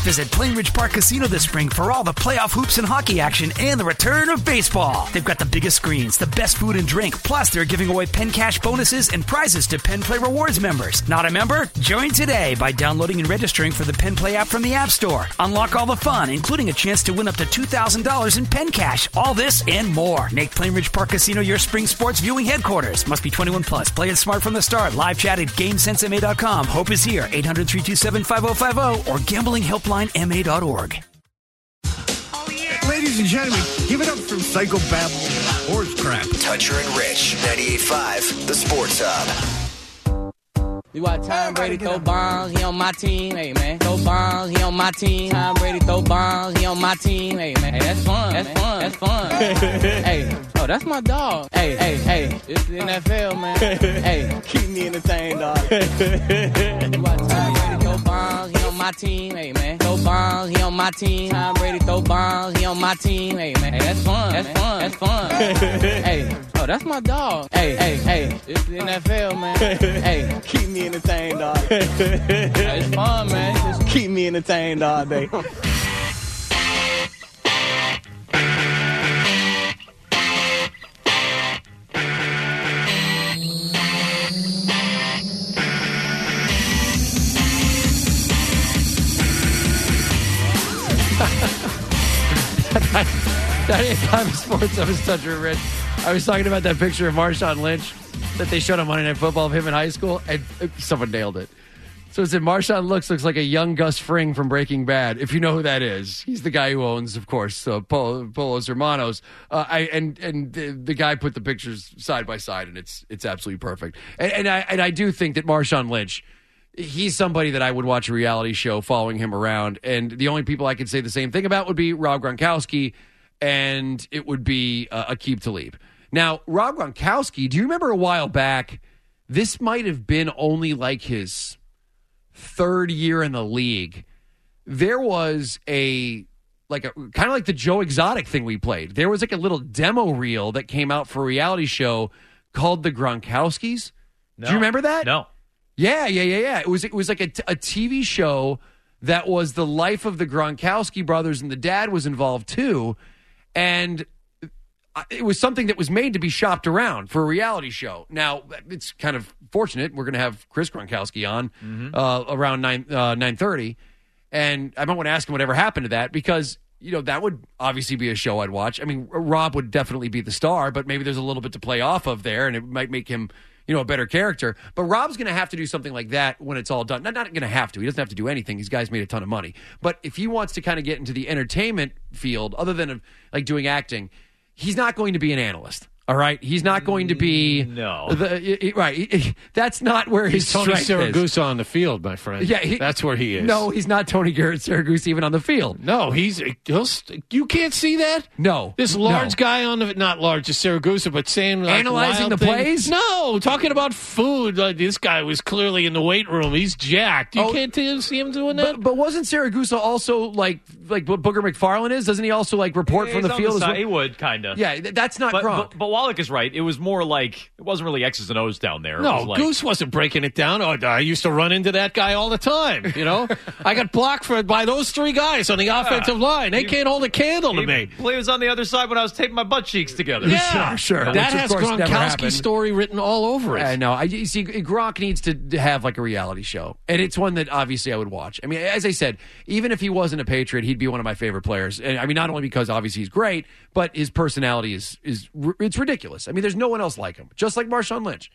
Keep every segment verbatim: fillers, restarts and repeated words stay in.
Visit Plainridge Park Casino this spring for all the playoff hoops and hockey action and the return of baseball. They've got the biggest screens, the best food and drink, plus they're giving away Penn Cash bonuses and prizes to Penn Play Rewards members. Not a member? Join today by downloading and registering for the Penn Play app from the App Store. Unlock all the fun, including a chance to win up to two thousand dollars in Penn Cash. All this and more. Make Plainridge Park Casino your spring sports viewing headquarters. Must be twenty-one plus. Play it smart from the start. Live chat at GameSense M A dot com. Hope is here. eight hundred, three two seven, five oh five oh or gambling helpline M A dot org. Oh, yeah. Ladies and gentlemen, give it up for Psychobabble Horse Crap. Toucher and Rich, ninety-eight point five, The Sports Hub. You watch Tom Brady throw bombs, he on my team, hey man. Throw bombs, he on my team. Tom Brady throw bombs, he on my team, hey man. Hey, that's fun, that's fun, that's fun. Hey, oh, that's my dog. Hey, hey, hey, it's the N F L, man. Hey, keep me entertained, dog. You watch Tom Brady throw bombs, he on my team, hey man. Throw bombs, he on my team. Tom Brady throw bombs, he on my team, hey man. Hey, that's fun, that's fun, that's fun. Hey, oh, that's my dog. Hey, hey, hey, it's the N F L, man. Hey, keep me entertained, dog. It's fun, man. Just keep me entertained all day. ninety-eight point five Sports. I was Toucher and Rich. I was talking about that picture of Marshawn Lynch that they showed on Monday Night Football of him in high school, and someone nailed it. So it said, Marshawn looks looks like a young Gus Fring from Breaking Bad, if you know who that is. He's the guy who owns, of course, uh, Polo, Polos Hermanos. Uh, I, and and the, the guy put the pictures side by side, and it's it's absolutely perfect. And, and, I, and I do think that Marshawn Lynch, he's somebody that I would watch a reality show following him around. And the only people I could say the same thing about would be Rob Gronkowski, and it would be uh, Aqib Talib. Now, Rob Gronkowski, do you remember a while back, this might have been only like his third year in the league. There was a, like a, kind of like the Joe Exotic thing we played. There was like a little demo reel that came out for a reality show called The Gronkowskis. No. Do you remember that? No. Yeah, yeah, yeah, yeah. It was, it was like a, t- a T V show that was the life of the Gronkowski brothers, and the dad was involved too. And it was something that was made to be shopped around for a reality show. Now, it's kind of fortunate. We're going to have Chris Gronkowski on mm-hmm. uh, around nine uh, nine thirty, and I might want to ask him whatever happened to that, because you know that would obviously be a show I'd watch. I mean, Rob would definitely be the star, but maybe there's a little bit to play off of there, and it might make him, you know, a better character. But Rob's going to have to do something like that when it's all done. Not, not going to have to. He doesn't have to do anything. These guys made a ton of money. But if he wants to kind of get into the entertainment field, other than like doing acting, he's not going to be an analyst. All right, he's not going to be no the, right. That's not where his he's Tony strength is. Siragusa on the field, my friend. Yeah, he, that's where he is. No, he's not Tony Siragusa even on the field. No, he's he'll, you can't see that. No, this large no. guy on the not large, just Siragusa, but saying like analyzing the things. plays. No, talking about food. Like, this guy was clearly in the weight room. He's jacked. You oh, can't t- see him doing that. But, but wasn't Siragusa also like like what Booger McFarland is? Doesn't he also like report yeah, from the field? The as well? He would kind of. Yeah, that's not but, Gronk. But, but Wallach is right. It was more like it wasn't really X's and O's down there. No, was like, Goose wasn't breaking it down. Oh, I used to run into that guy all the time. You know, I got blocked for by those three guys on the offensive yeah, line. They he, can't hold a candle to me. He was on the other side when I was taping my butt cheeks together. Yeah, sure, sure. That Which, has Gronkowski's story written all over it. I know. I you see. Gronk needs to have like a reality show, and it's one that obviously I would watch. I mean, as I said, even if he wasn't a Patriot, he'd be one of my favorite players. And I mean, not only because obviously he's great, but his personality is is it's ridiculous. I mean, there's no one else like him, just like Marshawn Lynch.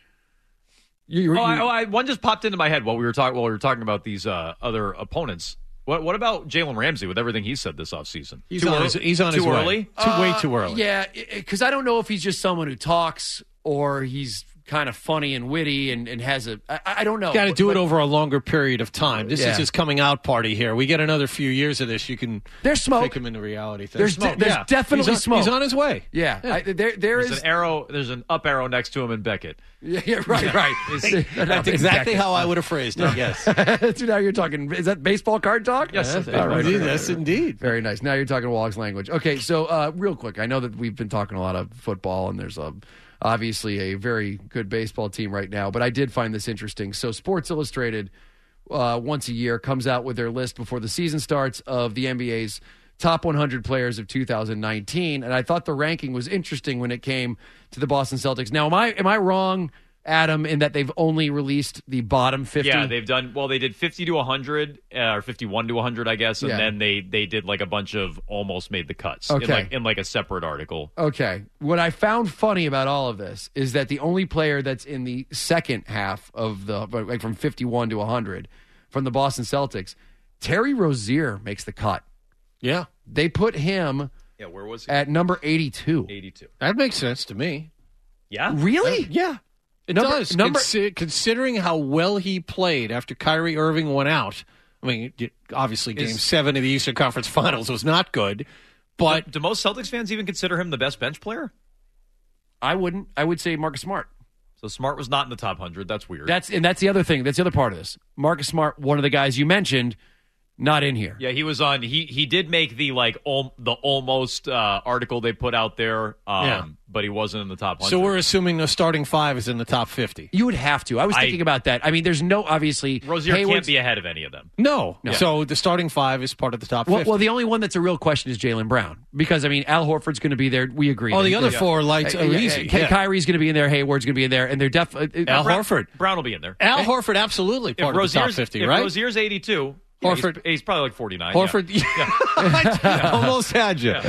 You, you, oh, I, oh I, one just popped into my head while we were talking while we were talking about these uh, other opponents. What what about Jalen Ramsey with everything he said this offseason? He's too on his, he's on too his early? way. Too uh, way too early. Yeah, because I don't know if he's just someone who talks or he's kind of funny and witty and, and has a I, I don't know. Got to do but, it over a longer period of time. This yeah. is his coming out party here. We get another few years of this. You can there's smoke. take him into reality. Thing. There's, de- there's yeah. definitely he's on, smoke. He's on his way. Yeah, yeah. I, there there there's is an arrow. There's an up arrow next to him in Beckett. Yeah, yeah right, right. That's exactly how I would have phrased it. Yes. So now you're talking. Is that baseball card talk? Yes. yes all right. Indeed, yes, indeed. Very nice. Now you're talking Wallach's language. Okay, so uh, real quick, I know that we've been talking a lot of football, and there's a. Obviously a very good baseball team right now, but I did find this interesting. So Sports Illustrated uh, once a year, comes out with their list before the season starts of the N B A's top one hundred players of two thousand nineteen. And I thought the ranking was interesting when it came to the Boston Celtics. Now, am I am I wrong, Adam, in that they've only released the bottom fifty? Yeah, they've done, well, they did fifty to one hundred, uh, or fifty-one to one hundred, I guess, and Yeah. then they they did like a bunch of almost made the cuts Okay. in, like, in like a separate article. Okay. What I found funny about all of this is that the only player that's in the second half of the, like from fifty-one to one hundred from the Boston Celtics, Terry Rozier makes the cut. Yeah. They put him Yeah, where was he? at number eighty-two. eighty-two. That makes sense to me. Yeah? Really? Yeah. It Number- does. number- Consi- considering how well he played after Kyrie Irving went out. I mean, y- obviously, Game Is- seven of the Eastern Conference Finals was not good, but Do most Celtics fans even consider him the best bench player? I wouldn't. I would say Marcus Smart. So Smart was not in the top one hundred. That's weird. That's and that's the other thing. That's the other part of this. Marcus Smart, one of the guys you mentioned, not in here. Yeah, he was on. He he did make the like al- the almost uh, article they put out there. Um, Yeah. but he wasn't in the top one hundred. so we're assuming the starting five is in the top fifty. You would have to. I was I- thinking about that. I mean, there's no obviously Rozier can't Hayward's- be ahead of any of them. No. No. So the starting five is part of the top Well, fifty. well, the only one that's a real question is Jaylen Brown because I mean, Al Horford's going to be there. We agree. oh, the That- other yeah. four lights Uh, are yeah, easy. Ky- Yeah. Kyrie's going to be in there. Hayward's going to be in there, and they're definitely Al Brown- Horford. Brown will be in there. Al Horford, absolutely If part of the Rozier's top fifty, if right? Rozier's eighty-two, yeah, he's- Horford- he's, probably like forty-nine. yeah. Horford, I almost had you.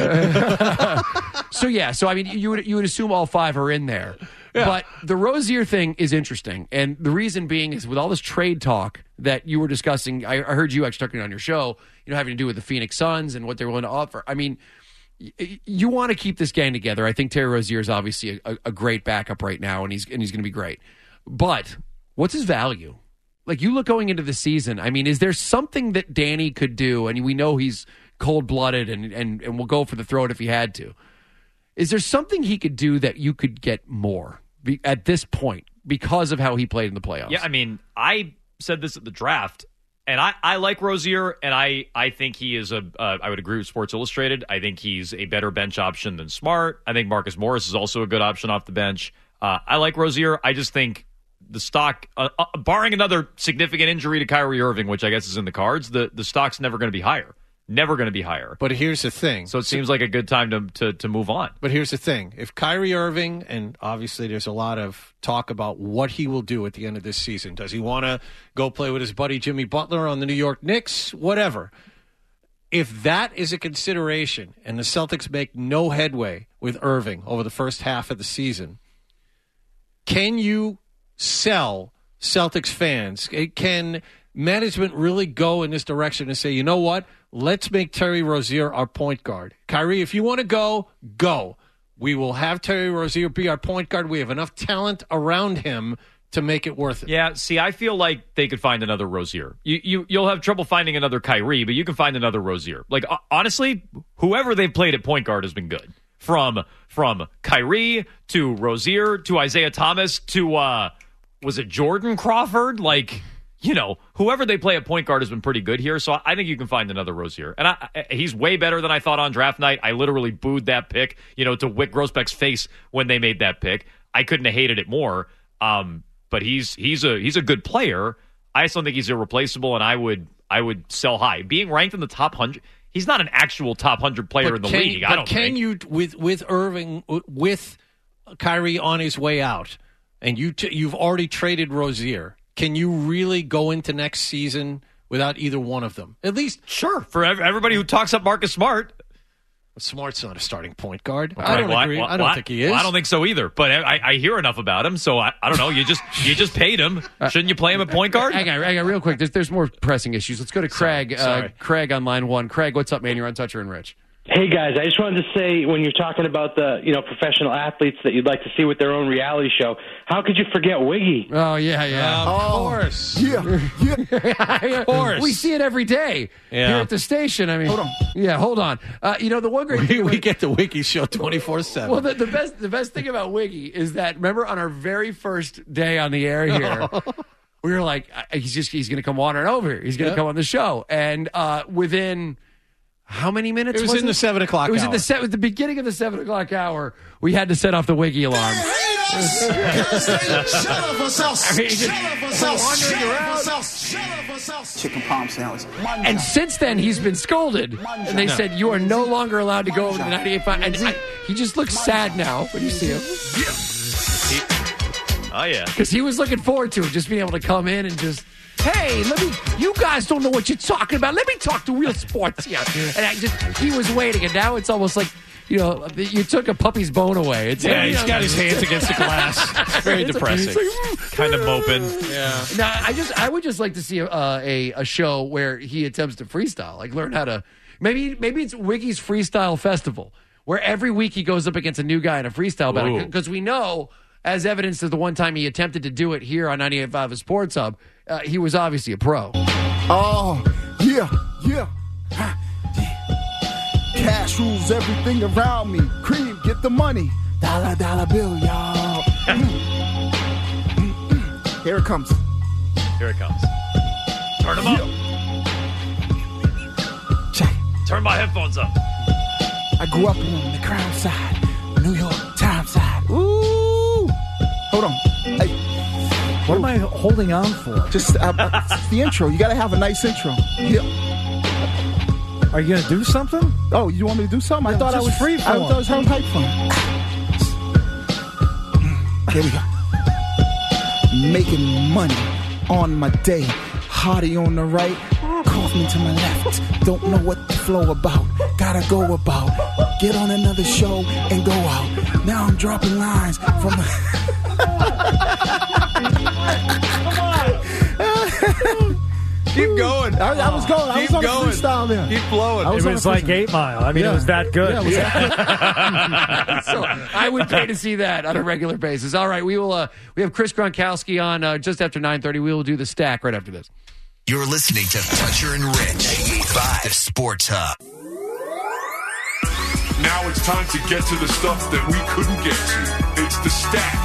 So yeah, so I mean, you would you would assume all five are in there, but the Rozier thing is interesting, and the reason being is with all this trade talk that you were discussing. I, I heard you actually talking on your show, you know, having to do with the Phoenix Suns and what they're willing to offer. I mean, y- you want to keep this gang together. I think Terry Rozier is obviously a, a great backup right now, and he's and he's going to be great. But what's his value? Like you look going into the season. I mean, is there something that Danny could do? And we know he's cold blooded and and and will go for the throat if he had to. Is there something he could do that you could get more be, at this point because of how he played in the playoffs? Yeah, I mean, I said this at the draft, and I, I like Rozier, and I, I think he is a. Uh, I would agree with Sports Illustrated. I think he's a better bench option than Smart. I think Marcus Morris is also a good option off the bench. Uh, I like Rozier. I just think the stock, uh, uh, barring another significant injury to Kyrie Irving, which I guess is in the cards, the, the stock's never going to be higher. Never going to be higher. But here's the thing. So it seems like a good time to, to to move on. But here's the thing. If Kyrie Irving, and obviously there's a lot of talk about what he will do at the end of this season. Does he want to go play with his buddy Jimmy Butler on the New York Knicks? Whatever. If that is a consideration and the Celtics make no headway with Irving over the first half of the season, can you sell Celtics fans? Can management really go in this direction and say, you know what? Let's make Terry Rozier our point guard. Kyrie, if you want to go, go. We will have Terry Rozier be our point guard. We have enough talent around him to make it worth it. Yeah, see, I feel like they could find another Rozier. You, you, you'll have trouble finding another Kyrie, but you can find another Rozier. Like, uh, honestly, whoever they've played at point guard has been good. From from Kyrie to Rozier to Isaiah Thomas to, uh, was it Jordan Crawford? Like, you know, whoever they play at point guard has been pretty good here. So I think you can find another Rozier. And I, I, he's way better than I thought on draft night. I literally booed that pick, you know, to Wick Grossbeck's face when they made that pick. I couldn't have hated it more. Um, but he's he's a he's a good player. I just don't think he's irreplaceable, and I would I would sell high. Being ranked in the top hundred, he's not an actual top hundred player But in the can, league. But I don't can think. you with with Irving with Kyrie on his way out, and you t- you've already traded Rozier? Can you really go into next season without either one of them? At least Sure, for ev- everybody who talks up Marcus Smart. Smart's not a starting point guard. All I right, don't well, agree. well, I don't well, think he is. Well, I don't think so either. But I, I hear enough about him, so I, I don't know. You just you just paid him. Shouldn't you play him at point guard? Hang on, hang on, real quick. There's there's more pressing issues. Let's go to Craig. Sorry. Uh, Craig on line one. Craig, what's up, man? You're on Toucher and Rich. Hey guys, I just wanted to say when you're talking about the you know professional athletes that you'd like to see with their own reality show, how could you forget Wiggy? Oh yeah, yeah. Of course. Yeah, yeah. of course. We see it every day Yeah. here at the station. I mean, hold on. Yeah, hold on. Uh, you know the one great We, thing we about- get the Wiki show twenty-four seven. Well, the, the best the best thing about Wiggy is that remember on our very first day on the air here, we were like, uh, he's just he's going to come wandering over. He's going to Yeah. come on the show, and uh, within how many minutes? It was in the seven o'clock It was hour. in the se- at the beginning of the seven o'clock hour. We had to set off the Wiggy alarm. I mean, he just wandering around. chicken palm sandwich. And since then, he's been scolded. And they No. said, you are no longer allowed to go over to the ninety-eight point five. And I, he just looks sad now when you see him. Oh, yeah. Because he was looking forward to it, just being able to come in and just, hey, let me, you guys don't know what you're talking about. Let me talk to real sports here. And I just, he was waiting. And now it's almost like, you know, you took a puppy's bone away. It's Yeah, like, he's you know, got his hands against the glass. It's very It's like- depressing. it's like, Kind of moping. Yeah. Now, I just, I would just like to see uh, a a show where he attempts to freestyle, like learn how to. Maybe maybe it's Wiggy's Freestyle Festival, where every week he goes up against a new guy in a freestyle battle. Ooh. Because we know, as evidence of the one time he attempted to do it here on ninety-eight point five of Sports Hub, uh, he was obviously a pro. Oh, yeah, yeah. Ha, yeah. Cash rules everything around me. Cream, get the money. Dollar, dollar bill, y'all. Mm. Mm, mm. Here it comes. Here it comes. Turn them up. Check. Turn my headphones up. I grew up on the Crown side, New York Times side. Ooh. Hold on. Hey. What am I holding on for? Just uh, uh, it's the intro. You got to have a nice intro. Yeah. Are you going to do something? Oh, you want me to do something? I Yeah, thought I just was free I thought I was having hype fun. Here we go. Making money on my day. Hardy on the right, Kaufman to my left. Don't know what the flow about. Gotta go about. Get on another show and go out. Now I'm dropping lines from the. Keep going. I, I was going. I Keep was on going. a freestyle there. Keep flowing. I It was on was a like freestyle. Eight Mile. I mean, Yeah. it was that good. Yeah, it was So I would pay to see that on a regular basis. All right, we will. Uh, we have Chris Gronkowski on uh, just after nine thirty. We will do the stack right after this. You're listening to Toucher and Rich, ninety-eight point five, the Sports Hub. Now it's time to get to the stuff that we couldn't get to. It's the stack.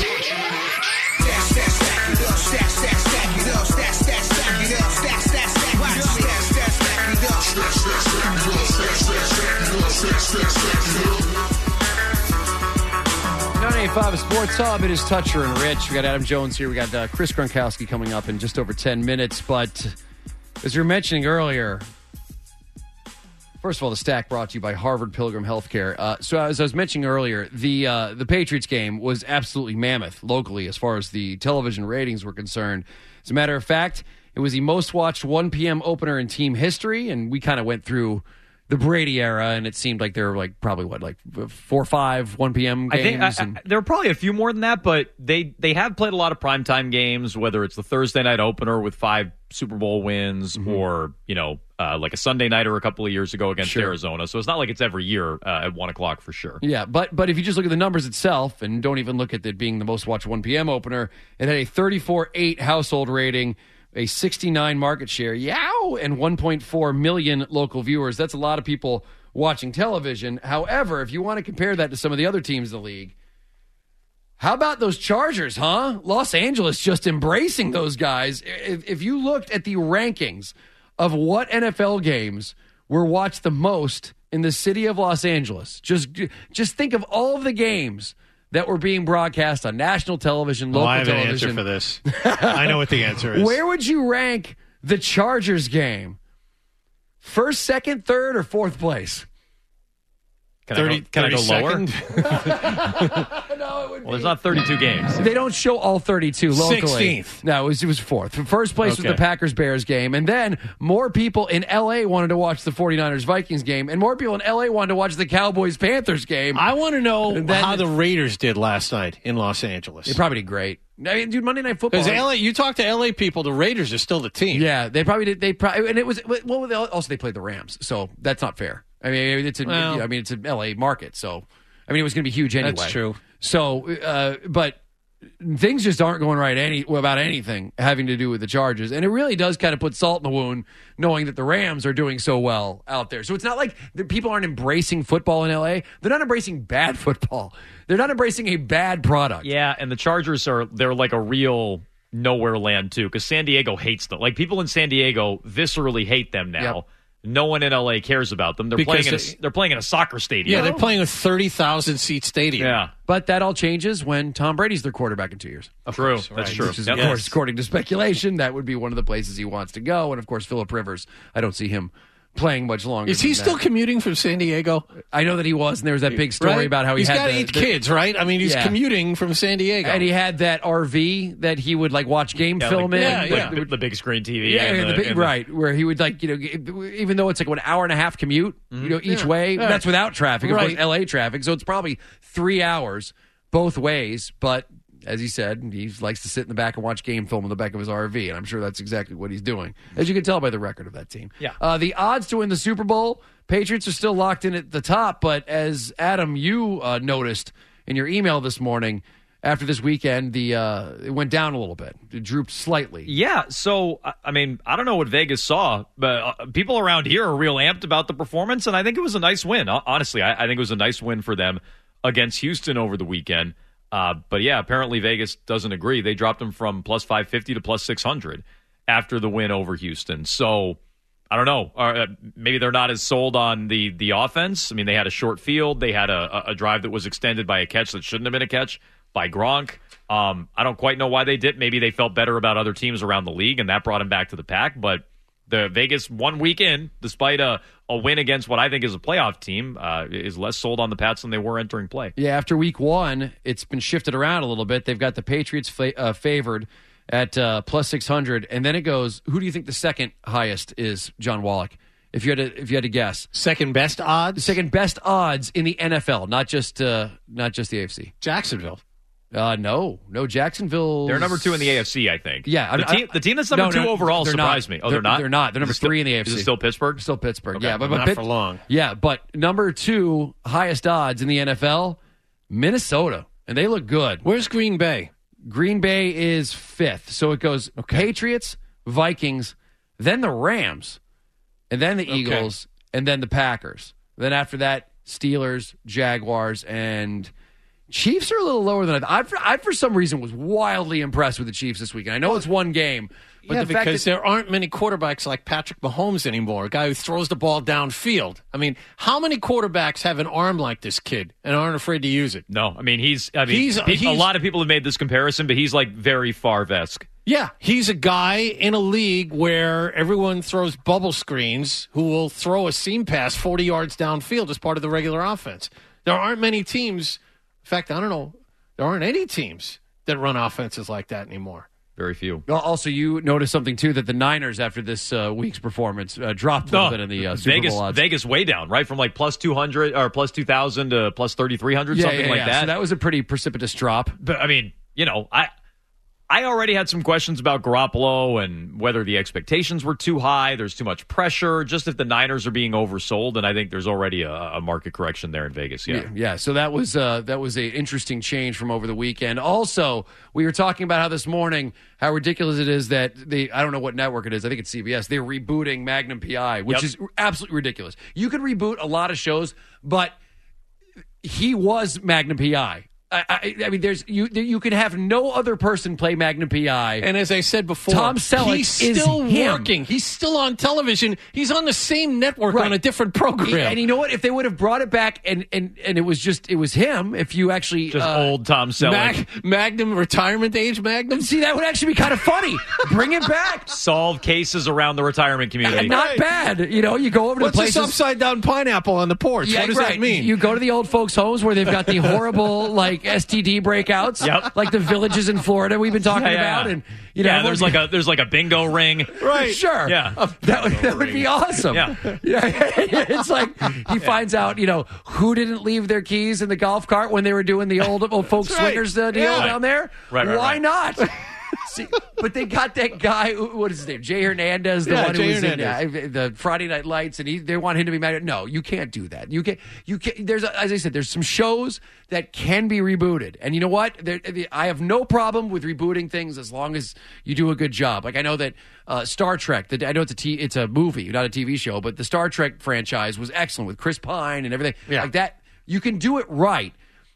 ninety-eight point five Sports Hub. It is Toucher and Rich. We got Adam Jones here. We got uh, Chris Gronkowski coming up in just over ten minutes. But as you were mentioning earlier, first of all, the stack brought to you by Harvard Pilgrim Healthcare. Uh, so as I was mentioning earlier, the uh, the Patriots game was absolutely mammoth locally as far as the television ratings were concerned. As a matter of fact, it was the most watched one p.m. opener in team history, and we kind of went through the Brady era, and it seemed like there were like probably what like four or five one p.m. games. I think I, and- I, there are probably a few more than that, but they they have played a lot of primetime games, whether it's the Thursday night opener with five Super Bowl wins, Mm-hmm. or you know, uh, like a Sunday nighter a couple of years ago against Sure. Arizona. So it's not like it's every year uh, at one o'clock for sure. Yeah, but but if you just look at the numbers itself and don't even look at it being the most watched one p.m. opener, it had a thirty-four eight household rating, a sixty-nine market share, yow, and one point four million local viewers. That's a lot of people watching television. However, if you want to compare that to some of the other teams in the league, how about those Chargers, huh? Los Angeles just embracing those guys. If, if you looked at the rankings of what N F L games were watched the most in the city of Los Angeles, just just think of all of the games that were being broadcast on national television, local Oh, I have television. an answer for this. I know what the answer is. Where would you rank the Chargers game? First, second, third, or fourth place? Can thirty, I go, can I go lower? No, it would Well, there's not thirty-two games. They don't show all thirty-two locally. sixteenth. No, it was, it was fourth. First place was Okay. the Packers-Bears game. And then more people in L A wanted to watch the 49ers-Vikings game. And more people in L A wanted to watch the Cowboys-Panthers game. I want to know And then- how the Raiders did last night in Los Angeles. They probably did great. I mean, dude, Monday Night Football. Because L A, you talk to L A people, the Raiders are still the team. Yeah, they probably did. They probably, and it was, well, they also they played the Rams. So that's not fair. I mean, it's a, Well- I mean, it's an L A market. So, I mean, it was going to be huge anyway. That's true. So, uh, but things just aren't going right any about anything having to do with the Chargers, and it really does kind of put salt in the wound knowing that the Rams are doing so well out there. So it's not like the people aren't embracing football in L A. They're not embracing bad football. They're not embracing a bad product. Yeah, and the Chargers are they're like a real nowhere land too, because San Diego hates them. Like people in San Diego viscerally hate them now. Yep. no one in L A cares about them. They're Because playing in a, they- they're playing in a soccer stadium. Yeah, they're playing a thirty thousand seat stadium. Yeah. But that all changes when Tom Brady's their quarterback in two years. True. course, That's right. true. Which is, Yep. of course, according to speculation, that would be one of the places he wants to go. And, of course, Phillip Rivers, I don't see him playing much longer. Is he than still that. commuting from San Diego? I know that he was, and there was that big story Right? about how he he's had got the- eight the- kids, right? I mean, he's Yeah. commuting from San Diego. And he had that R V that he would, like, watch game Yeah, film like, in. Yeah, like yeah. The, the big screen T V. Yeah, and and the the- big, and the- right, where he would, like, you know, even though it's like an hour and a half commute, you know, each Yeah. way, Yeah. that's without traffic, of Right. course, L A traffic, so it's probably three hours both ways, but as he said, he likes to sit in the back and watch game film in the back of his R V, and I'm sure that's exactly what he's doing, as you can tell by the record of that team. Yeah. Uh, the odds to win the Super Bowl, Patriots are still locked in at the top, but as Adam, you uh, noticed in your email this morning, after this weekend, the uh, it went down a little bit. It drooped slightly. Yeah, so, I- I mean, I don't know what Vegas saw, but uh, people around here are real amped about the performance, and I think it was a nice win. Hon- Honestly, I, I think it was a nice win for them against Houston over the weekend. Uh, but yeah, apparently Vegas doesn't agree. They dropped them from plus five fifty to plus six hundred after the win over Houston. So I don't know. Uh, maybe they're not as sold on the the offense. I mean, they had a short field. They had a, a drive that was extended by a catch that shouldn't have been a catch by Gronk. Um, I don't quite know why they did. Maybe they felt better about other teams around the league, and that brought them back to the pack. But the Vegas one week in, despite a, a win against what I think is a playoff team, uh, is less sold on the Pats than they were entering play. Yeah, after week one, it's been shifted around a little bit. They've got the Patriots fa- uh, favored at uh, plus six hundred, and then it goes, who do you think the second highest is, John Wallach? If you had to, if you had to guess, Second best odds? second best odds in the N F L, not just uh, not just the A F C. Jacksonville. Uh, no, no, Jacksonville. They're number two in the A F C, I think. Yeah, the I- team, the team that's number No, two no, overall they're surprised not. me. Oh, They're- they're not. they're not. They're Is number it still- three in the A F C. Is it still Pittsburgh? Still Pittsburgh. Okay. Yeah, but, Not but Pitt- for long. Yeah, but number two highest odds in the N F L, Minnesota, and they look good. Where's Green Bay? Green Bay is fifth. So it goes Patriots, Vikings, then the Rams, and then the Eagles, and then the Packers. Then after that, Steelers, Jaguars, and Chiefs are a little lower than I thought. I, I, for some reason, was wildly impressed with the Chiefs this weekend. I know it's one game, but yeah, the fact because that there aren't many quarterbacks like Patrick Mahomes anymore, a guy who throws the ball downfield. I mean, how many quarterbacks have an arm like this kid and aren't afraid to use it? No, I mean he's. I mean, He's- pe- a he's- lot of people have made this comparison, but he's like very Favre-esque. Yeah, he's a guy in a league where everyone throws bubble screens who will throw a seam pass forty yards downfield as part of the regular offense. There aren't many teams. In fact, I don't know. There aren't any teams that run offenses like that anymore. Very few. Well, also, you noticed something, too, that the Niners, after this uh, week's performance, uh, dropped a little No, bit in the uh, Super Vegas, Bowl odds. Vegas way down, right? From like plus two hundred or plus two thousand to plus thirty-three hundred, yeah, something yeah, like yeah. that. So that was a pretty precipitous drop. But I mean, you know, I I already had some questions about Garoppolo and whether the expectations were too high. There's too much pressure. Just if the Niners are being oversold, and I think there's already a, a market correction there in Vegas. Yeah. Yeah, yeah. So that was uh, that was a interesting change from over the weekend. Also, we were talking about how this morning how ridiculous it is that the I don't know what network it is. I think it's C B S. They're rebooting Magnum P I, which Yep. is absolutely ridiculous. You could reboot a lot of shows, but he was Magnum P I. I, I, I mean, there's you. You can have no other person play Magnum P I. And as I said before, Tom Selleck he's is still him. working. He's still on television. He's on the same network Right. on a different program. And you know what? If they would have brought it back and, and, and it was just it was him. If you actually Just uh, old Tom Selleck. Mag- Magnum, retirement age Magnum? see, that would actually be kind of funny. Bring it back. Solve cases around the retirement community. Not bad. You know, you go over What's to this places. upside down pineapple on the porch? Yeah, what does right. that mean? You go to the old folks' homes where they've got the horrible like S T D breakouts, Yep. like the villages in Florida we've been talking Yeah, yeah, about, yeah. and you know, yeah, there's like a there's like a bingo ring. right. Sure. Yeah. That would, that would be awesome. Yeah. Yeah. It's like he finds out, you know, who didn't leave their keys in the golf cart when they were doing the old, old folks That's right. swingers uh, deal Yeah. down there. Right, right, Why right. not? See, but they got that guy. What is his name? Jay Hernandez, the Yeah, one who Jay was Hernandez. in uh, the Friday Night Lights, and he, they want him to be mad. No, you can't do that. You can't. You can't. There's, a, as I said, there's some shows that can be rebooted, and you know what? There, I have no problem with rebooting things as long as you do a good job. Like I know that uh, Star Trek. The, I know it's a t, it's a movie, not a T V show, but the Star Trek franchise was excellent with Chris Pine and everything Yeah. like that. You can do it right.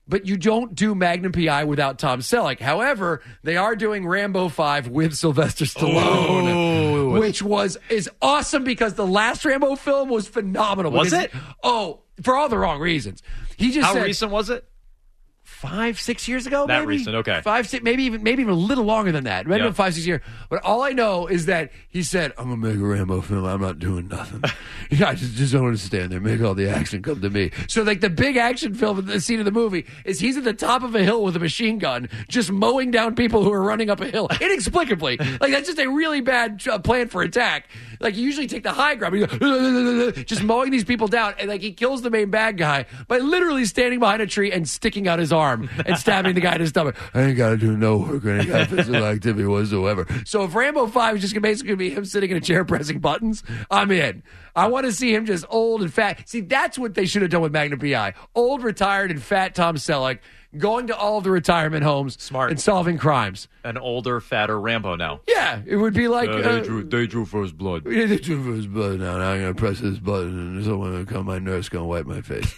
but you don't do Magnum P I without Tom Selleck. However, they are doing Rambo five with Sylvester Stallone, Ooh. which was is awesome because the last Rambo film was phenomenal. Was because, it? Oh, for all the wrong reasons. He just How said, recent was it? Five, six years ago, That maybe? recent, okay. Five, six, maybe even maybe even a little longer than that. Maybe Yeah. even five, six years. But all I know is that he said, I'm going to make a Rambo film. I'm not doing nothing. yeah, I just, just don't want to stand there. Make all the action come to me. So, like, the big action film, the scene of the movie, is he's at the top of a hill with a machine gun, just mowing down people who are running up a hill. Inexplicably. Like, that's just a really bad uh, plan for attack. Like, you usually take the high ground. You go, just mowing these people down. And, like, he kills the main bad guy by literally standing behind a tree and sticking out his arm and stabbing the guy in his stomach. I ain't got to do no work or any kind of physical activity whatsoever. So if Rambo five is just gonna basically be him sitting in a chair pressing buttons, I'm in. I want to see him just old and fat. See, that's what they should have done with Magnum P I. Old, retired, and fat Tom Selleck going to all of the retirement homes Smart. and solving crimes. An older, fatter Rambo now. Yeah, it would be like... Uh, uh, they, drew, they drew first blood. Yeah, they drew first blood. Now, now I'm going to press this button and someone going to come, my nurse going to wipe my face.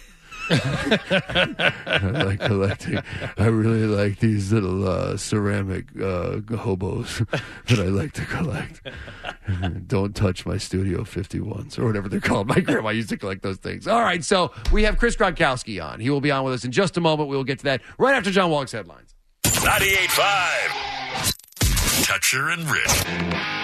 I like collecting. I really like these little uh, ceramic uh, hobos that I like to collect. Don't touch my Studio fifty-ones or whatever they're called. My grandma used to collect those things. All right, so we have Chris Gronkowski on. He will be on with us in just a moment. We will get to that right after John Wallach's headlines. ninety-eight point five Toucher and Rich.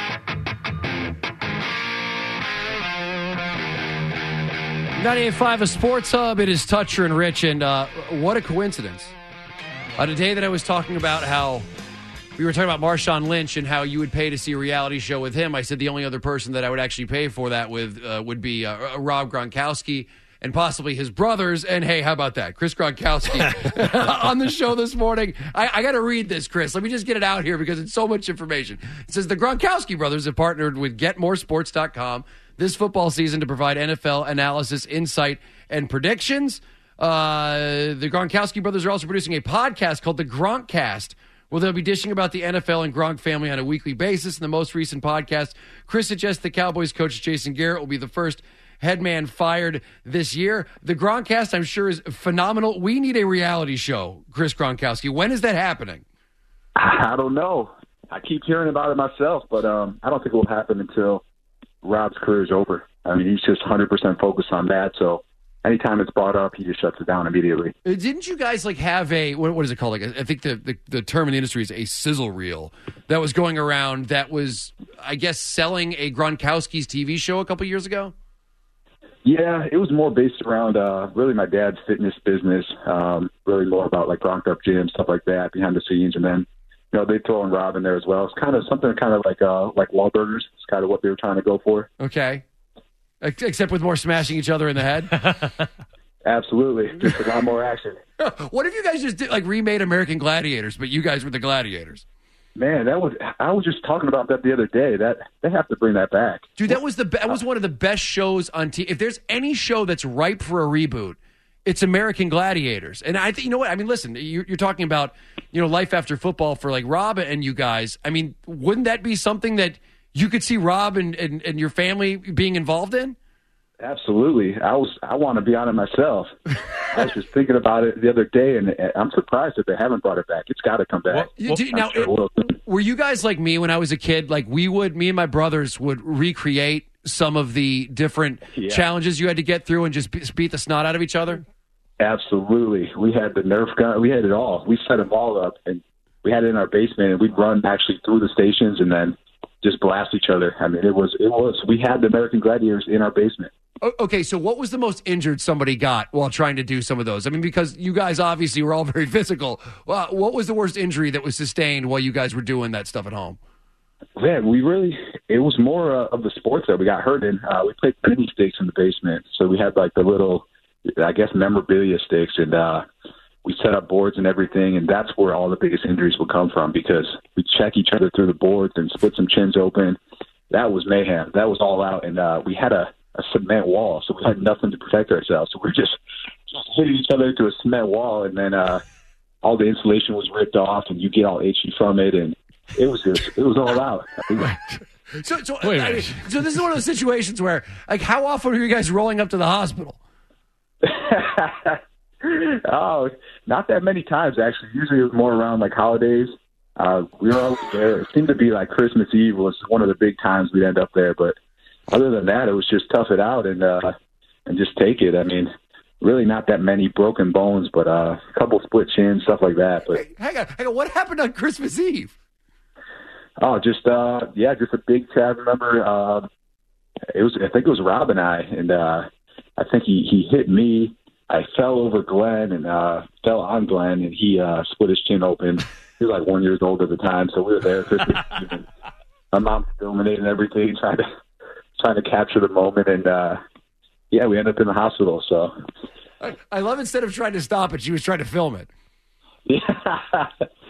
ninety-eight point five, a sports hub. It is Toucher and Rich, and uh, what a coincidence. Uh, today that I was talking about how we were talking about Marshawn Lynch and how you would pay to see a reality show with him, I said the only other person that I would actually pay for that with uh, would be uh, Rob Gronkowski and possibly his brothers. And hey, how about that? Chris Gronkowski on the show this morning. I, I got to read this, Chris. Let me just get it out here because it's so much information. It says the Gronkowski brothers have partnered with Get More Sports dot com this football season to provide N F L analysis, insight, and predictions. Uh, the Gronkowski brothers are also producing a podcast called The Gronkcast, where they'll be dishing about the N F L and Gronk family on a weekly basis. In the most recent podcast, Chris suggests the Cowboys coach Jason Garrett will be the first head man fired this year. The Gronkcast, I'm sure, is phenomenal. We need a reality show, Chris Gronkowski. When is that happening? I don't know. I keep hearing about it myself, but um, I don't think it will happen until Rob's career is over. I mean, he's just one hundred percent focused on that. So anytime it's brought up, he just shuts it down immediately. Didn't you guys like have a, what, what is it called? Like, I think the, the, the term in the industry is a sizzle reel that was going around that was, I guess, selling a Gronkowski's T V show a couple years ago? Yeah, it was more based around uh, really my dad's fitness business, um, really more about like Gronked Up Gym, stuff like that, behind the scenes. And then, you know, they throw in Rob in there as well. It's kind of something kind of like uh, like Wahlburgers. It's kind of what they were trying to go for. Okay. Except with more smashing each other in the head? Absolutely. Just a lot more action. What if you guys just did, like remade American Gladiators, but you guys were the gladiators? Man, that was I was just talking about that the other day. That they have to bring that back. Dude, that was the that was one of the best shows on T V. If there's any show that's ripe for a reboot, it's American Gladiators. And I think, you know what? I mean, listen, you're, you're talking about, you know, life after football for like Rob and you guys. I mean, wouldn't that be something that you could see Rob and, and, and your family being involved in? Absolutely. I was. I want to be on it myself. I was just thinking about it the other day, and I'm surprised that they haven't brought it back. It's got to come back. Well, do, now, sure it, were you guys like me when I was a kid? Like we would, me and my brothers would recreate some of the different Yeah. challenges you had to get through and just be- beat the snot out of each other? Absolutely. We had the Nerf gun. We had it all. We set them all up, and we had it in our basement, and we'd run actually through the stations and then just blast each other. I mean, it was. It was. We had the American Gladiators in our basement. O- Okay, so what was the most injured somebody got while trying to do some of those? I mean, because you guys obviously were all very physical. Well, what was the worst injury that was sustained while you guys were doing that stuff at home? Man, we really, it was more uh, of the sports that we got hurt in. Uh, we played penny stakes in the basement. So we had like the little, I guess, memorabilia stakes, and uh, we set up boards and everything. And that's where all the biggest injuries would come from, because we check each other through the boards and split some chins open. That was mayhem. That was all out. And uh, we had a, a cement wall, so we had nothing to protect ourselves. So we were just, just hitting each other to a cement wall, and then uh, all the insulation was ripped off, and you get all itchy from it, and it was just, it was all out. So, so, I mean, so this is one of those situations where, like, how often are you guys rolling up to the hospital? Oh, not that many times actually. Usually it was more around like holidays. Uh, we were always there. It seemed to be like Christmas Eve was one of the big times we'd end up there. But other than that, it was just tough it out and uh, and just take it. I mean, really not that many broken bones, but uh, a couple split chins, stuff like that. But Wait, hang on, hang on. What happened on Christmas Eve? oh, just uh, yeah, just a big chat. I remember uh, it was. I think it was Rob and I, and uh, I think he he hit me. I fell over Glenn and uh, fell on Glenn, and he uh, split his chin open. He was like one years old at the time, so we were there Christmas Eve. And my mom's filming it and everything, trying to trying to capture the moment, and uh, yeah, we ended up in the hospital. So I, I love instead of trying to stop it, she was trying to film it. Yeah.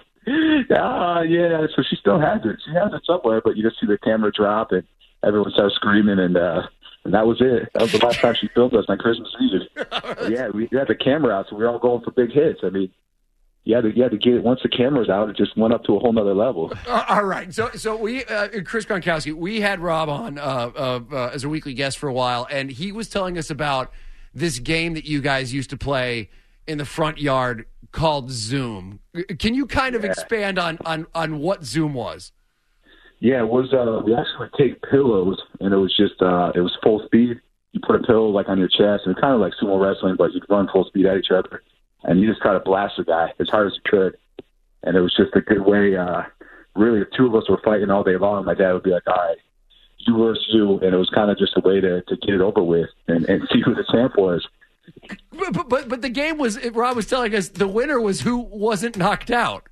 Uh, yeah, so she still has it. She has it somewhere, but you just see the camera drop and everyone starts screaming, and uh, and that was it. That was the last time she filmed us on Christmas Eve. Yeah, we had the camera out, so we were all going for big hits. I mean, you had to, you had to get it. Once the camera's out, it just went up to a whole nother level. Uh, all right. So, so we, uh, Chris Gronkowski, we had Rob on uh, uh, uh, as a weekly guest for a while, and he was telling us about this game that you guys used to play in the front yard called Zoom. Can you kind of yeah. expand on, on, on what Zoom was? Yeah, it was. Uh, we actually would take pillows, and it was just uh, it was full speed. You put a pillow like on your chest, and it's kind of like sumo wrestling, but you'd run full speed at each other, and you just try to blast the guy as hard as you could. And it was just a good way. Uh, really, if two of us were fighting all day long, my dad would be like, "All right, you versus you," and it was kind of just a way to, to get it over with and, and see who the champ was. But, but but the game was, Rob was telling us, the winner was who wasn't knocked out.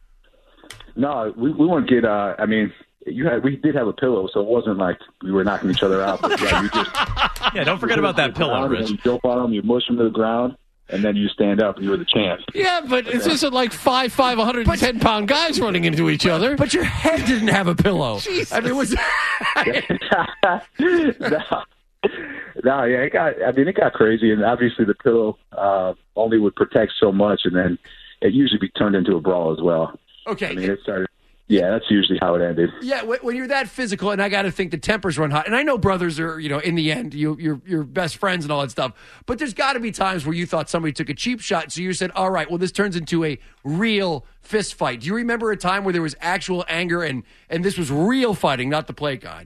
No, we we wouldn't get. Uh, I mean, you had we did have a pillow, so it wasn't like we were knocking each other out. But yeah, you just yeah, don't forget about that pillow, Rich. You jump on them, you mush them to the ground, and then you stand up, and you're the champ. Yeah, but this isn't like five, five, one hundred ten pound guys running into each other. But your head didn't have a pillow. Jesus. I mean, it was. no. No, yeah, it got. I mean, it got crazy, and obviously the pillow uh, only would protect so much, and then it usually be turned into a brawl as well. Okay, I mean, it started. Yeah, that's usually how it ended. Yeah, when you're that physical, and I got to think the tempers run hot. And I know brothers are, you know, in the end, you, you're you're best friends and all that stuff. But there's got to be times where you thought somebody took a cheap shot, so you said, "All right, well, this turns into a real fist fight." Do you remember a time where there was actual anger and and this was real fighting, not the play kind?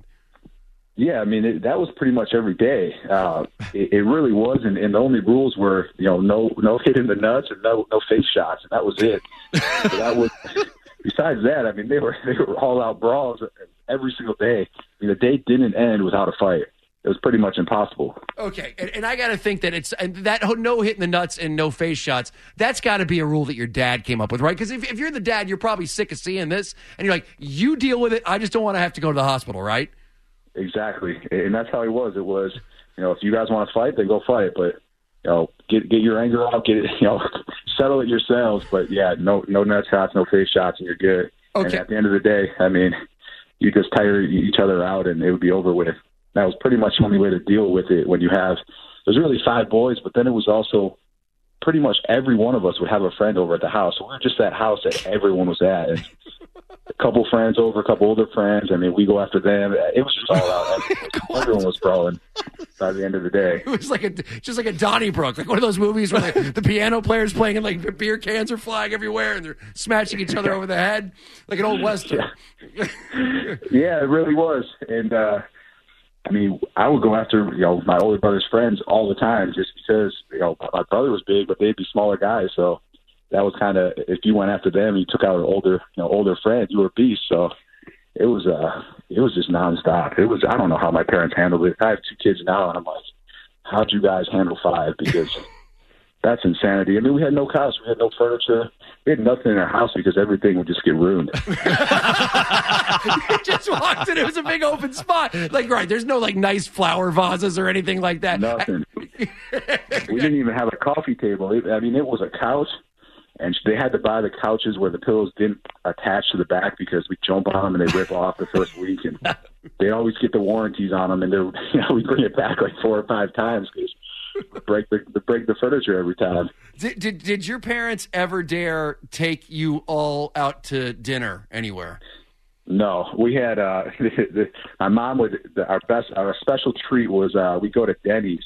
Yeah, I mean, it, that was pretty much every day. Uh, it, it really was, and, and the only rules were, you know, no no hitting the nuts and no no face shots, and that was it. So that was. Besides that, I mean, they were they were all out brawls every single day. I mean, the day didn't end without a fight. It was pretty much impossible. Okay, and, and I got to think that it's and that no hitting the nuts and no face shots. That's got to be a rule that your dad came up with, right? Because if, if you're the dad, you're probably sick of seeing this, and you're like, you deal with it. I just don't want to have to go to the hospital, right? Exactly, and that's how he was. It was, you know, if you guys want to fight, then go fight. But you know, get get your anger out, get it, you know, settle it yourselves. But yeah, no no nut shots, no face shots, and you're good. Okay. And at the end of the day, I mean, you just tire each other out, and it would be over with. That was pretty much the only way to deal with it. When you have, there's really five boys, but then it was also pretty much every one of us would have a friend over at the house. So we were just that house that everyone was at. And a couple friends over, a couple older friends. I mean, we go after them. It was just all out. Everyone, everyone was brawling by the end of the day. It was like a just like a Donnybrook, like one of those movies where the, the piano player's playing and like beer cans are flying everywhere and they're smashing each other over the head, like an old western. Yeah, yeah it really was. And uh, I mean, I would go after you know my older brother's friends all the time, just because you know my brother was big, but they'd be smaller guys, so. That was kind of, if you went after them, you took out an older, you know, older friend, you were a beast. So it was, uh, it was just nonstop. It was, I don't know how my parents handled it. I have two kids now, and I'm like, how'd you guys handle five? Because that's insanity. I mean, we had no couch, we had no furniture, we had nothing in our house because everything would just get ruined. You just walked in, it was a big open spot. Like, right, there's no like nice flower vases or anything like that. Nothing. We didn't even have a coffee table. I mean, it was a couch. And they had to buy the couches where the pillows didn't attach to the back because we jump on them and they rip off the first week. And they always get the warranties on them, and they're, you know, we bring it back like four or five times because we break the, we break the furniture every time. Did, did did your parents ever dare take you all out to dinner anywhere? No, we had uh, the, the, my mom would the, our best our special treat was uh, we go to Denny's.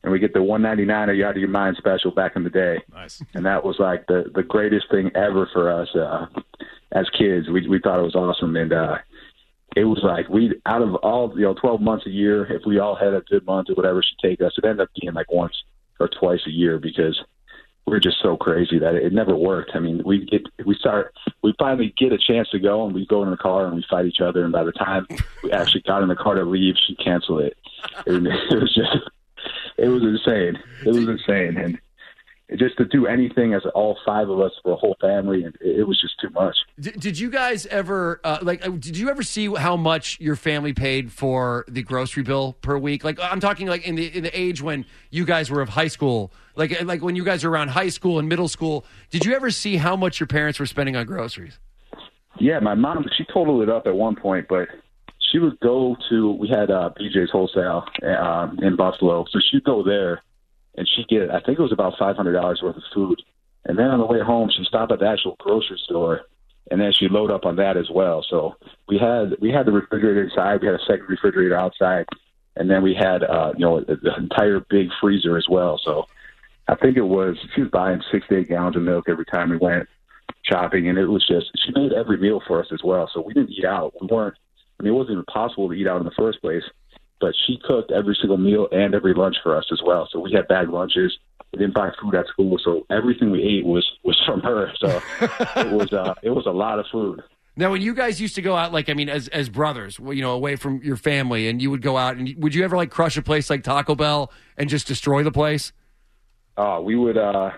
and we get the one ninety-nine or you out of your mind special back in the day. Nice. And that was like the, the greatest thing ever for us uh, as kids. We we thought it was awesome, and uh, it was like we out of all you know twelve months a year, if we all had a good month or whatever should take us, it ended up being like once or twice a year because we're just so crazy that it, it never worked. I mean, we get we start we finally get a chance to go, and we go in the car and we fight each other. And by the time we actually got in the car to leave, she canceled it. And it was just it was insane. It was insane, and just to do anything as all five of us for a whole family, and it, it was just too much. Did, did you guys ever uh, like? Did you ever see how much your family paid for the grocery bill per week? Like, I'm talking like in the in the age when you guys were of high school, like like when you guys were around high school and middle school. Did you ever see how much your parents were spending on groceries? Yeah, my mom, she totaled it up at one point, but she would go to. We had uh, B J's Wholesale um, in Buffalo, so she'd go there. And she'd get, I think it was about five hundred dollars worth of food. And then on the way home, she'd stop at the actual grocery store, and then she'd load up on that as well. So we had we had the refrigerator inside. We had a second refrigerator outside. And then we had, uh, you know, the entire big freezer as well. So I think it was, she was buying six to eight gallons of milk every time we went shopping. And it was just, she made every meal for us as well. So we didn't eat out. We weren't, I mean, it wasn't even possible to eat out in the first place. But she cooked every single meal and every lunch for us as well. So we had bag lunches. We didn't buy food at school, so everything we ate was, was from her. So it was uh, it was a lot of food. Now, when you guys used to go out, like I mean, as as brothers, you know, away from your family, and you would go out, and would you ever like crush a place like Taco Bell and just destroy the place? Uh, we would. Uh,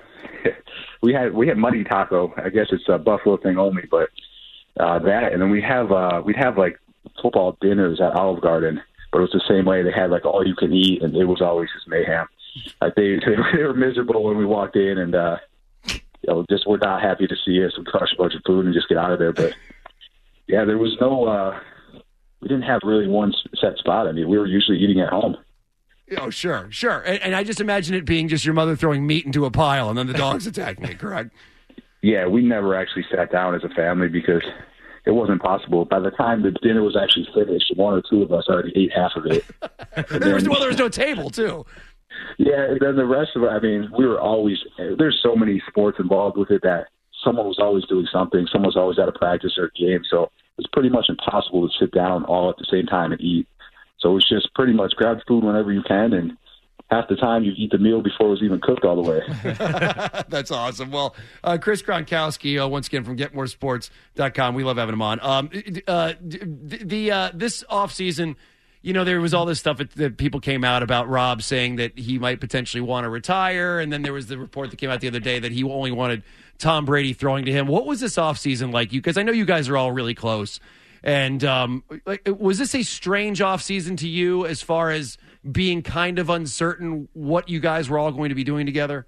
we had we had Muddy Taco. I guess it's a Buffalo thing only, but uh, that, and then we have uh, we'd have like football dinners at Olive Garden. But it was the same way. They had like all you can eat, and it was always just mayhem. Like they they were miserable when we walked in, and uh, you know, just were not happy to see us. We crush a bunch of food and just get out of there. But yeah, there was no. Uh, we didn't have really one set spot. I mean, we were usually eating at home. Oh, sure, sure. And, and I just imagine it being just your mother throwing meat into a pile, and then the dogs attacking it. Correct? Yeah, we never actually sat down as a family because it wasn't possible. By the time the dinner was actually finished, one or two of us already ate half of it. there was, well, there was no table, too. Yeah, and then the rest of it, I mean, we were always, there's so many sports involved with it that someone was always doing something. Someone was always at a practice or a game. So it's pretty much impossible to sit down all at the same time and eat. So it's just pretty much grab food whenever you can, and half the time you eat the meal before it was even cooked all the way. That's awesome. Well, uh, Chris Gronkowski, uh, once again from get more sports dot com. We love having him on. Um, uh, the, the uh, this offseason, you know, there was all this stuff that, that people came out about Rob saying that he might potentially want to retire. And then there was the report that came out the other day that he only wanted Tom Brady throwing to him. What was this offseason like? You, because I know you guys are all really close. And um, like, was this a strange offseason to you as far as being kind of uncertain what you guys were all going to be doing together?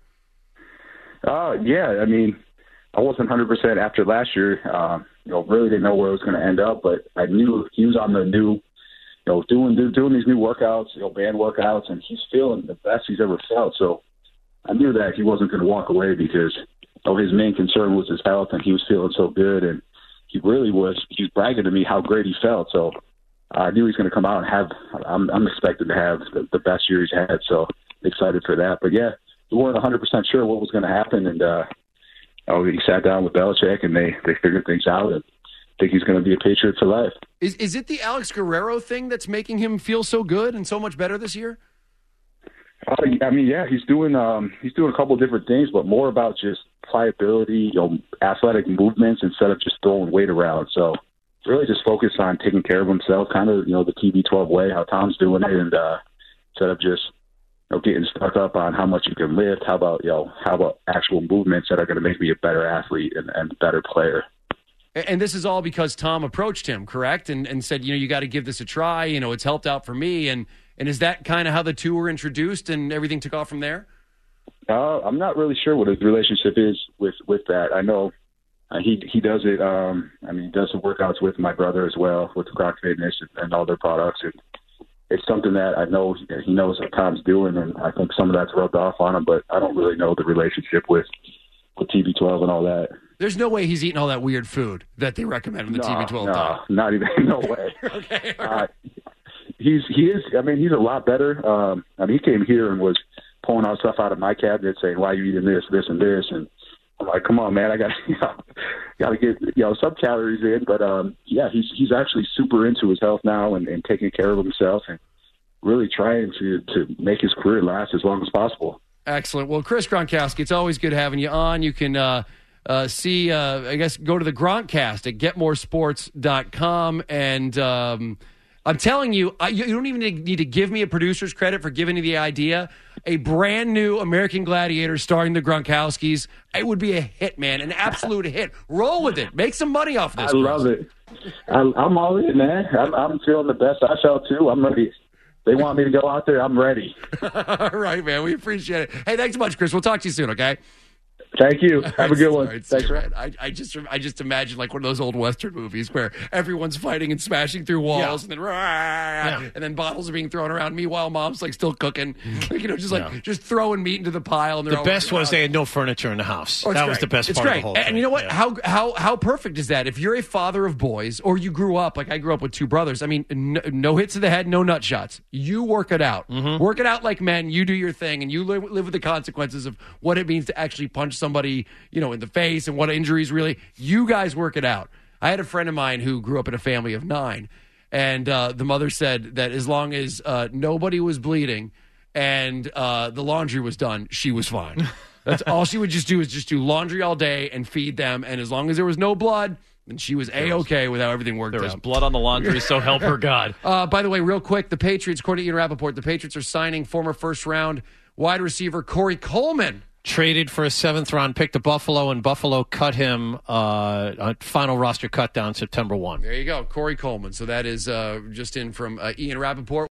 Uh, yeah, I mean, I wasn't one hundred percent after last year. Uh, you know, really didn't know where it was going to end up, but I knew he was on the new, you know, doing doing these new workouts, you know, band workouts, and he's feeling the best he's ever felt. So I knew that he wasn't going to walk away because, you know, his main concern was his health, and he was feeling so good, and he really was. He was bragging to me how great he felt. So I knew he was going to come out and have. I'm, I'm expecting to have the, the best year he's had. So excited for that. But yeah, we weren't one hundred percent sure what was going to happen, and uh, oh, he sat down with Belichick, and they they figured things out. And I think he's going to be a Patriot for life. Is is it the Alex Guerrero thing that's making him feel so good and so much better this year? Uh, I mean, yeah, he's doing um, he's doing a couple of different things, but more about just pliability, you know, athletic movements instead of just throwing weight around. So really just focus on taking care of himself, kind of, you know, the T B twelve way, how Tom's doing it, and uh, instead of just, you know, getting stuck up on how much you can lift, how about, you know, how about actual movements that are going to make me a better athlete and, and better player. And this is all because Tom approached him, correct? And and said, you know, you got to give this a try. You know, it's helped out for me. And and is that kind of how the two were introduced and everything took off from there? Uh, I'm not really sure what his relationship is with, with that. I know uh, he he does it. Um, I mean, he does the workouts with my brother as well, with Croc Fitness and, and all their products. And it's something that I know he knows what Tom's doing, and I think some of that's rubbed off on him. But I don't really know the relationship with with T B twelve and all that. There's no way he's eating all that weird food that they recommend in the no, T B twelve no, diet. Not even, no way. Okay. Uh, he's, he is, I mean, he's a lot better. Um, I mean, he came here and was pulling out stuff out of my cabinet saying, why are you eating this, this, and this? And I'm like, come on, man, I got you know, got to get you know some calories in. But um, yeah, he's he's actually super into his health now and, and taking care of himself and really trying to to make his career last as long as possible. Excellent. Well, Chris Gronkowski, it's always good having you on. You can uh, uh, see, uh, I guess, go to the Gronkcast at get more sports dot com. And um, I'm telling you, I, you don't even need to give me a producer's credit for giving you the idea. A brand new American Gladiator starring the Gronkowskis. It would be a hit, man, an absolute hit. Roll with it. Make some money off this. I love Chris. it. I, I'm all in, man. I'm, I'm feeling the best I felt, too. I'm ready. They want me to go out there. I'm ready. All right, man. We appreciate it. Hey, thanks so much, Chris. We'll talk to you soon, okay? Thank you. Have a good one. Right, Thanks, man. I, I just I just imagine like one of those old Western movies where everyone's fighting and smashing through walls, yeah. and then yeah. and then bottles are being thrown around. Meanwhile, mom's like still cooking, like, you know, just like yeah. just throwing meat into the pile. And the best was they had no furniture in the house. Oh, that great. was the best it's part great. of the whole and, thing. And you know what? Yeah. How how how perfect is that? If you're a father of boys, or you grew up like I grew up with two brothers. I mean, no, no hits to the head, no nut shots. You work it out. Mm-hmm. Work it out like men. You do your thing, and you live, live with the consequences of what it means to actually punch somebody, you know, in the face and what injuries really. You guys work it out. I had a friend of mine who grew up in a family of nine, and uh, the mother said that as long as uh, nobody was bleeding and uh, the laundry was done, she was fine. That's all she would just do is just do laundry all day and feed them, and as long as there was no blood, then she was A-okay with how everything worked out. There was blood on the laundry, so help her God. Uh, by the way, real quick, the Patriots, according to Ian Rappaport, the Patriots are signing former first-round wide receiver Corey Coleman. Traded for a seventh round pick to Buffalo, and Buffalo cut him uh, on final roster cut down September first. There you go, Corey Coleman. So that is uh, just in from uh, Ian Rappaport.